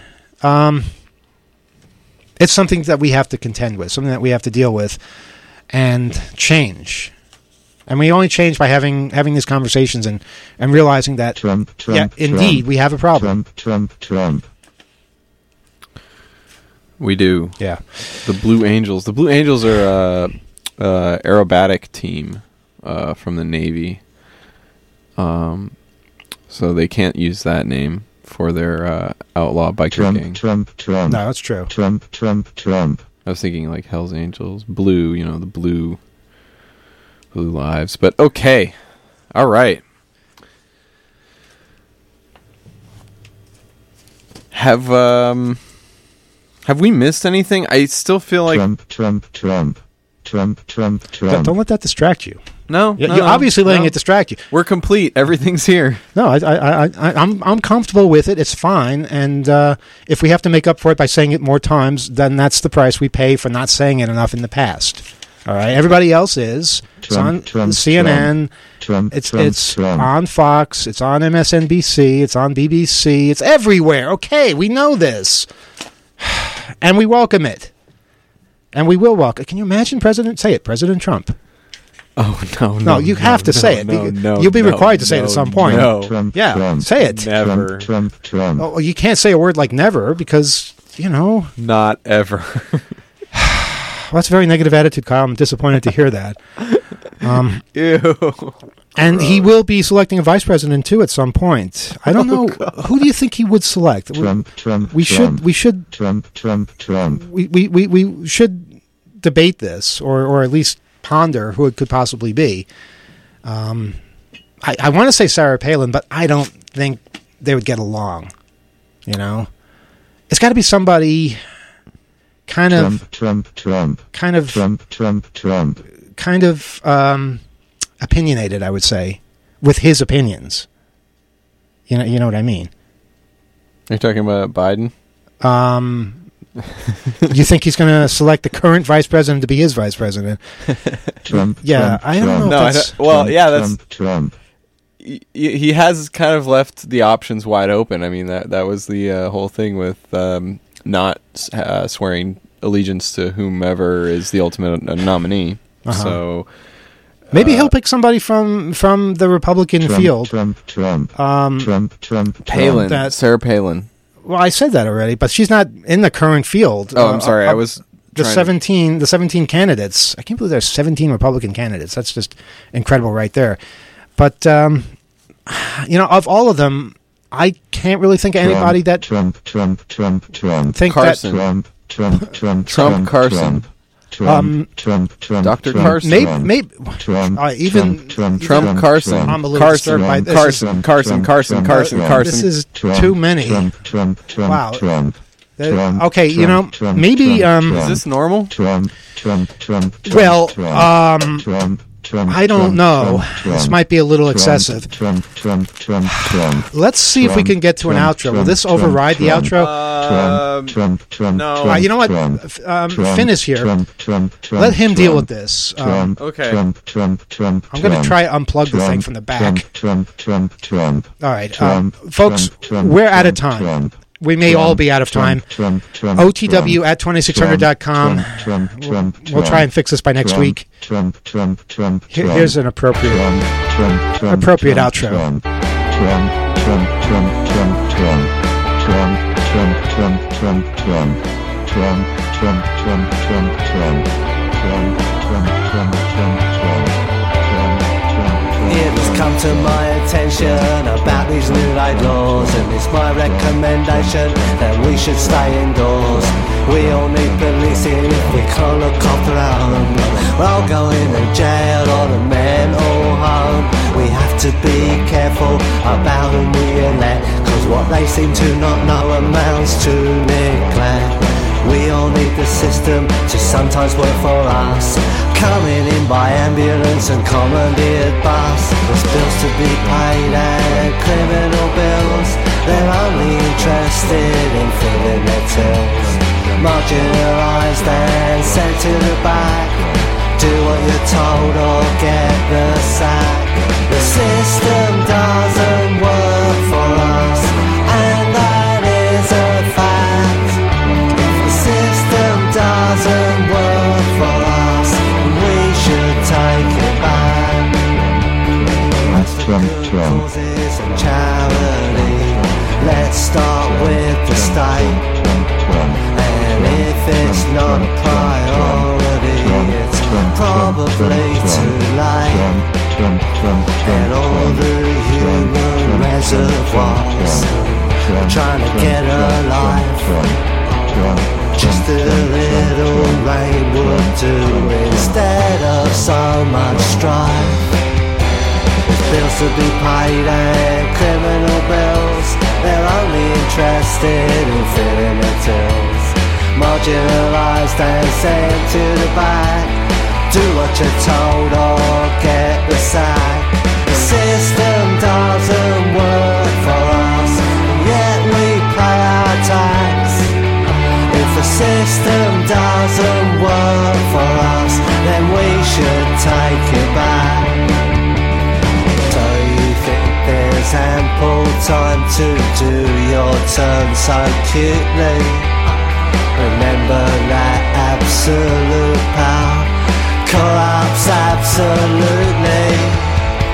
it's something that we have to contend with, something that we have to deal with and change. And we only change by having these conversations and realizing that, indeed, we have a problem. Trump. We do. Yeah. The Blue Angels. The Blue Angels are aerobatic team from the Navy. So they can't use that name for their outlaw biker gang. Trump. No, that's true. Trump. I was thinking like Hell's Angels. Blue, the blue lives. But okay. All right. Have we missed anything? I still feel like Trump. Don't let that distract you. No, you're obviously letting it distract you. We're complete. Everything's here. No, I'm comfortable with it. It's fine. And if we have to make up for it by saying it more times, then that's the price we pay for not saying it enough in the past. All right. Everybody else is. It's on CNN. It's on Fox. It's on MSNBC. It's on BBC. It's everywhere. Okay, we know this, and we welcome it. And we will welcome. Can you imagine President Trump? Oh, no, you have to say it. You'll be required to say it at some point. Trump. Say it. Never. Trump. Oh, you can't say a word like never because, Not ever. Well, that's a very negative attitude, Kyle. I'm disappointed to hear that. Ew. And he will be selecting a vice president, too, at some point. I don't know. God. Who do you think he would select? We should debate this, or at least ponder who it could possibly be. I want to say Sarah Palin, but I don't think they would get along. It's got to be somebody kind of opinionated, I would say, with his opinions. You know what I mean? Are you talking about Biden? You think he's going to select the current vice president to be his vice president? I don't know. Trump. He has kind of left the options wide open. I mean, that was the whole thing with not swearing allegiance to whomever is the ultimate nominee. Uh-huh. So maybe he'll pick somebody from the Republican field. Trump. Palin. Sarah Palin. Well, I said that already, but she's not in the current field. Oh, I'm sorry. I was the 17 candidates. I can't believe there's 17 Republican candidates. That's just incredible, right there. But of all of them, I can't really think of anybody that Trump. think Carson. that Trump Carson. Dr. Carson. Maybe even Trump, Carson. I'm a little disturbed by this. Carson. This is too many. Wow. Okay, maybe. Is this normal? Well, I don't know. This might be a little excessive. Let's see if we can get to an outro. Will this override the outro? No. You know what? Finn is here. Let him deal with this. Okay. I'm going to try to unplug the thing from the back. All right. Folks, we're out of time. We may all be out of time. OTW at 2600.com. We'll try and fix this by next week. Here's an appropriate outro. It has come to my attention about these new light laws, and it's my recommendation that we should stay indoors. We all need policing if we can't look after our own. We're all going to jail or the mental home. We have to be careful about whom we elect, cause what they seem to not know amounts to neglect. We all need the system to sometimes work for us, coming in by ambulance and commandeered bus. There's bills to be paid and criminal bills. They're only interested in filling their tills. Marginalised and sent to the back. Do what you're told or get the sack. The system doesn't work for us, and that is a fact. Doesn't work for us, we should take it back. That's for good causes and charity. Let's start with the state, and if it's not a priority, it's probably too late. And all the human reservoirs are trying to get a life. Just a little rain would do instead of so much strife. There's bills to be paid and criminal bills. They're only interested in filling their tills. Marginalised and sent to the back. Do what you're told or get the sack. The system doesn't work for us, yet we pay our tax. If the system doesn't work for us, then we should take it back. Do you think there's ample time to do your turn so cutely? Remember that absolute power corrupts absolutely.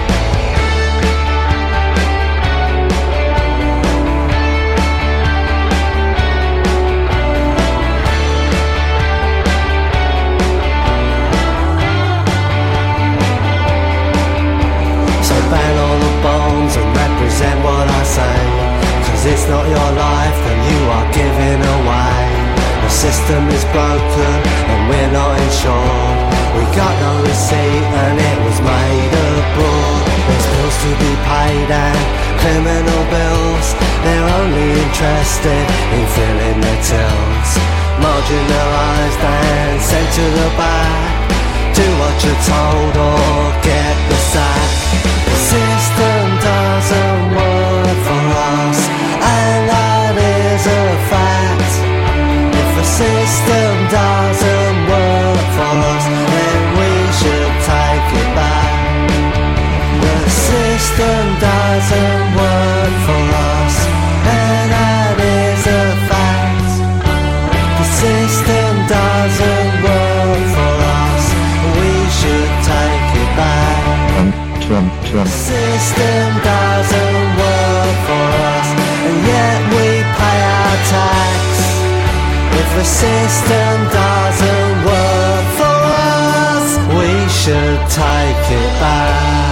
Ban all the bombs and represent what I say, cause it's not your life that you are giving away. The system is broken and we're not insured. We got no receipt and it was made abroad. There's bills to be paid and criminal bills. They're only interested in filling their tills. Marginalised and sent to the back. Do what you're told or get the sack. The system doesn't work for us, and that is a fact. If the system doesn't work for us, then we should take it back. The system doesn't work for us, and that is a fact. The system doesn't work for us, we should take it back. The system doesn't work for us, and yet we pay our tax. If the system doesn't work for us, we should take it back.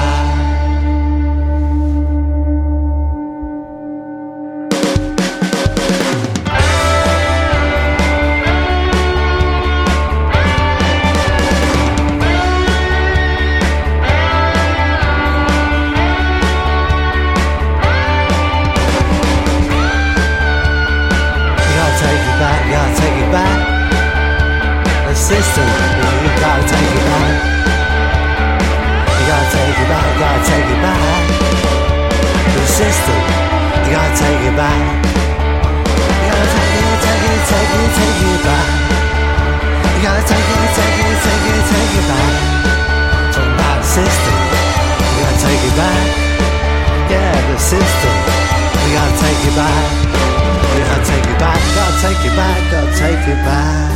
You gotta take it back. You gotta take it back, you gotta take it back. The system, you gotta take it back. You gotta take it back. You gotta take it back. From that system, you gotta take it back. Yeah, the system, you gotta take it back. You gotta take it back, gotta take it back, gotta take it back.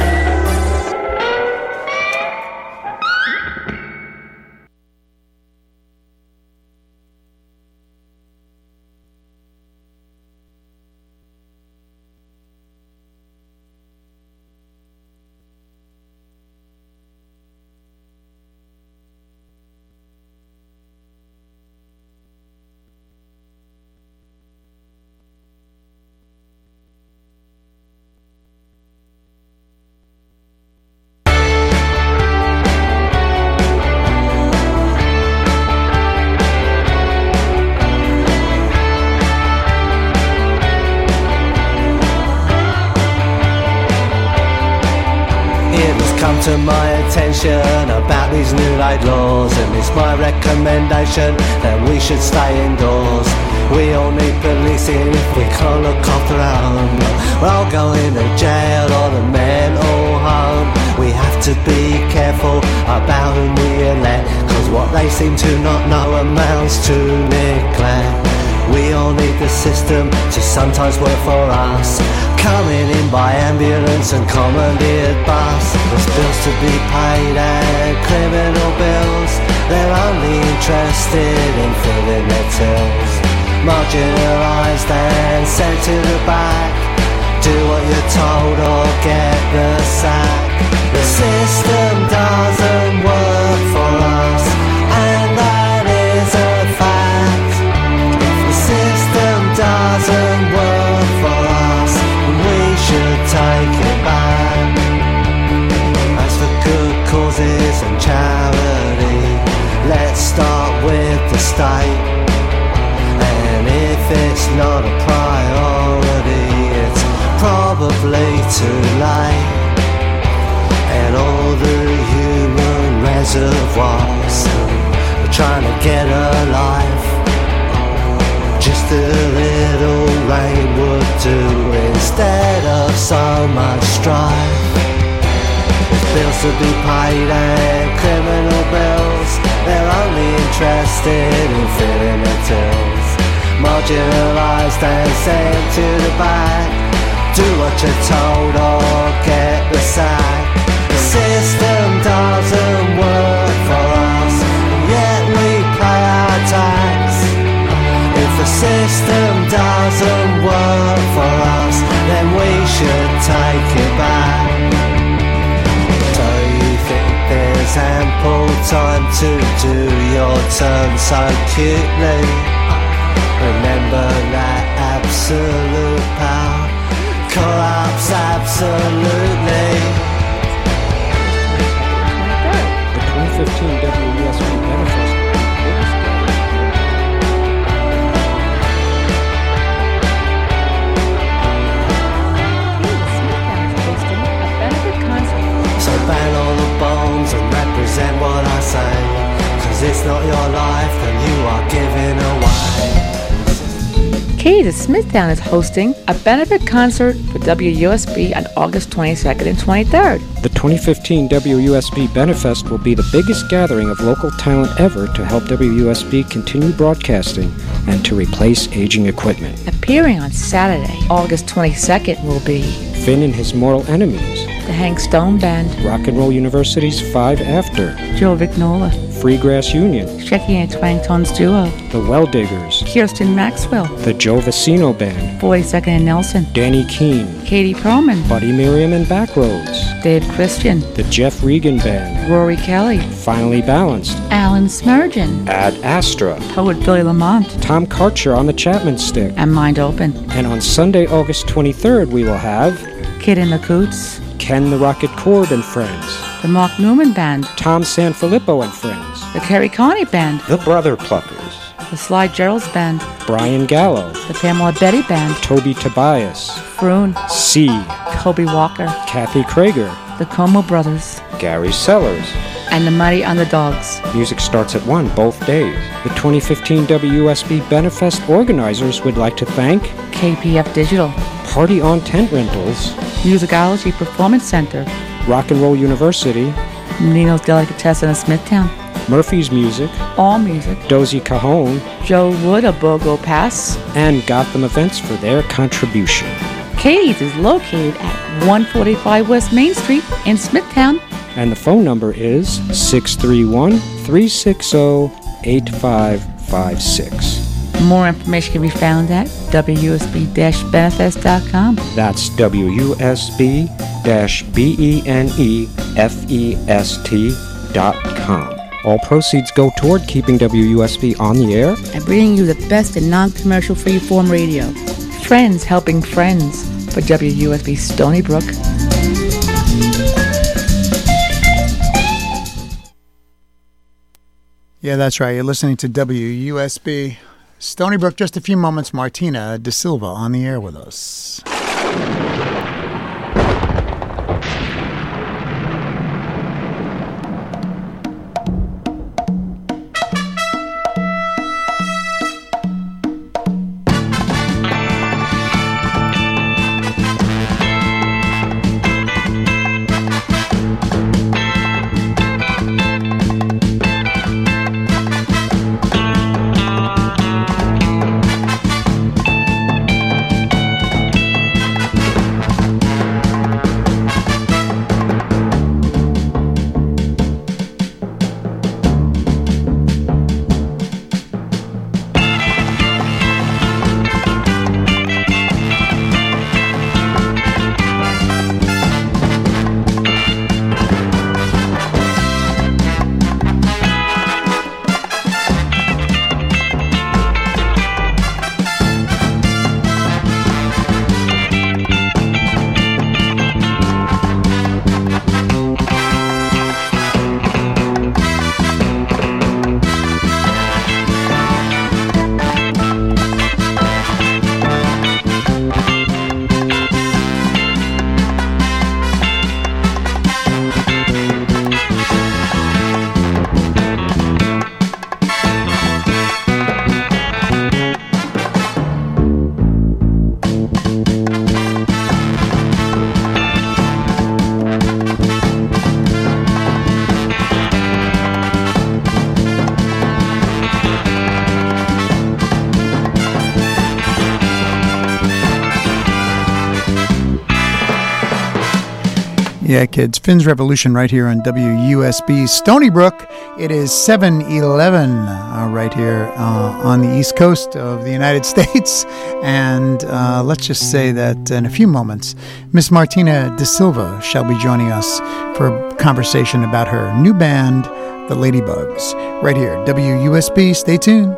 To my attention about these new light laws, and it's my recommendation that we should stay indoors. We all need policing if we can't look after our own. We're all going to jail or the mental home. We have to be careful about whom we elect, cause what they seem to not know amounts to neglect. We all need the system to sometimes work for us, coming in by ambulance and commandeered bus. There's bills to be paid and criminal bills. They're only interested in filling their tills. Marginalised and sent to the back. Do what you're told or get the sack. The system doesn't work for us, and that is a fact. The system doesn't work for us, we should take it back. As for good causes and charity, let's start with the state. And if it's not a priority, it's probably too late. And all the human reservoirs are trying to get alive. Just a little rain would do instead of so much strife. There's bills to be paid and criminal bills. They're only interested in filling their tills. Marginalised and sent to the back. Do what you're told or get the sack. The system doesn't work for us, and yet we pay our tax. If the system doesn't work for us, then we should take it back. Do you think there's ample time to do your turn so cutely? Remember that absolute power corrupts absolutely. The 2015 WUSB Manifest. So ban all the bombs and represent what I say, cause it's not your life that you are giving away. Katy to Smithtown is hosting a benefit concert for WUSB on August 22nd and 23rd. The 2015 WUSB Benefest will be the biggest gathering of local talent ever to help WUSB continue broadcasting and to replace aging equipment. Appearing on Saturday, August 22nd will be Finn and His Mortal Enemies, the Hank Stone Band, Rock and Roll University's 5 After, Joe Vignola, Freegrass Union, Shecky and Twang Tones Duo, The Well Diggers, Kirsten Maxwell, the Joe Vicino Band, 42nd and Nelson, Danny Keene, Katie Perlman, Buddy Miriam and Backroads, Dave Christian, the Jeff Regan Band, Rory Kelly, Finally Balanced, Alan Smergen, Ad Astra, Poet Billy Lamont, Tom Karcher on the Chapman Stick, and Mind Open. And on Sunday, August 23rd, we will have Kid in the Coots, Ken the Rocket Cord and Friends, the Mark Newman Band, Tom Sanfilippo and Friends, the Kerry Connie Band, the Brother Pluckers, the Sly Gerald's Band, Brian Gallo, the Pamela Betty Band, Toby Tobias, Froon, C, Kobe Walker, Kathy Krager, the Como Brothers, Gary Sellers. And the Mighty Underdogs. Music starts at 1 both days. The 2015 WUSB Benefest organizers would like to thank KPF Digital, Party on Tent Rentals, Musicology Performance Center, Rock and Roll University, Nino's Delicatessen of Smithtown, Murphy's Music, All Music, Dozy Cajon, Joe Wood of Bogo Pass, and Gotham Events for their contribution. Katie's is located at 145 West Main Street in Smithtown. And the phone number is 631-360-8556. More information can be found at wusb-benefest.com. That's wusb-benefest.com. All proceeds go toward keeping WUSB on the air and bringing you the best in non-commercial free-form radio. Friends helping friends for WUSB Stony Brook. Yeah, that's right. You're listening to WUSB Stony Brook. Just a few moments, Martina De Silva on the air with us. Yeah, kids. Finn's Revolution right here on WUSB Stony Brook. It is 7:11 right here on the East Coast of the United States. And let's just say that in a few moments, Miss Martina De Silva shall be joining us for a conversation about her new band, The Ladybugs. Right here, WUSB. Stay tuned.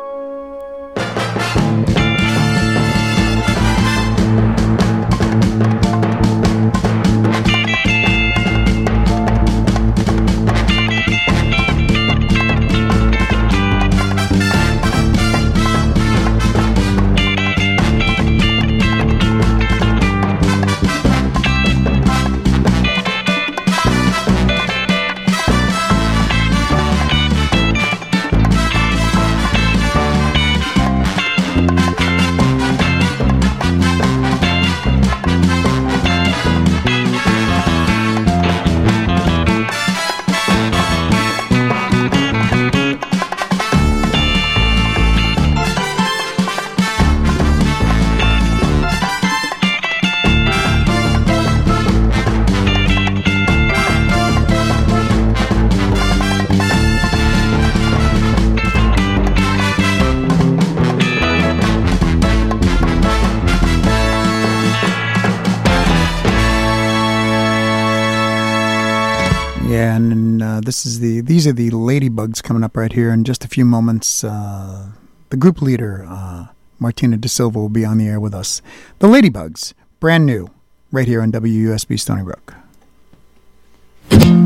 These are the Ladybugs coming up right here in just a few moments. The group leader, Martina De Silva, will be on the air with us. The Ladybugs, brand new, right here on WUSB Stony Brook.